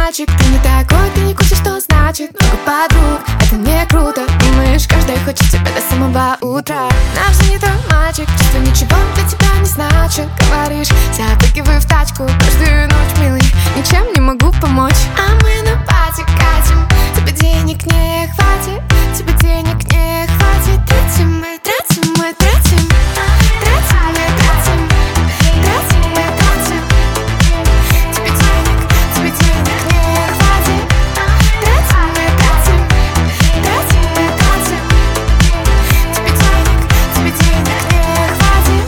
мальчик, ты не такой, ты не курсе, что значит много подруг. Это не круто, думаешь, каждый хочет тебя до самого утра. Наш занятой мальчик, чувства ничего для тебя не значит. Говоришь, запрыгиваю в тачку каждую ночь, милый, ничем не могу помочь. А мы на пати катим, тебе денег не хватит, тебе денег не хватит. Тратим мы, тратим мы, тратим, тратим мы, тратим, тратим мы, тратим. Тебе денег не хватит, тратим мы, тратим, тратим мы, тратим. Тебе денег не хватит.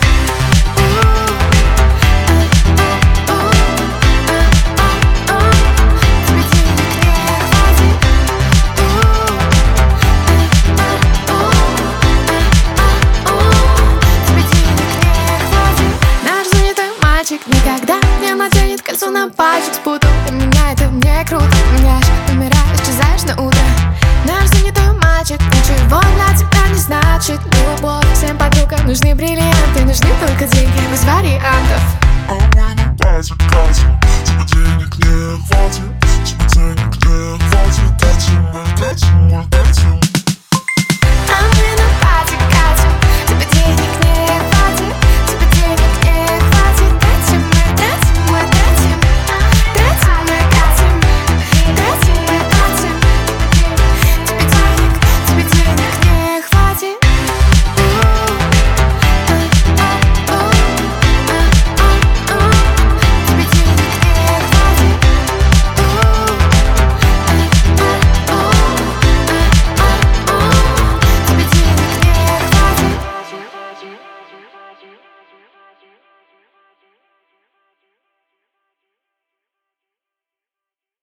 Никогда не наденет кольцо на пальчик, спутал. Для меня это не круто, меняешь, умираешь, исчезаешь на утро. Наш занятой мальчик ничего для тебя не значит. Любовь всем подругам нужны бриллианты, нужны только деньги без вариантов.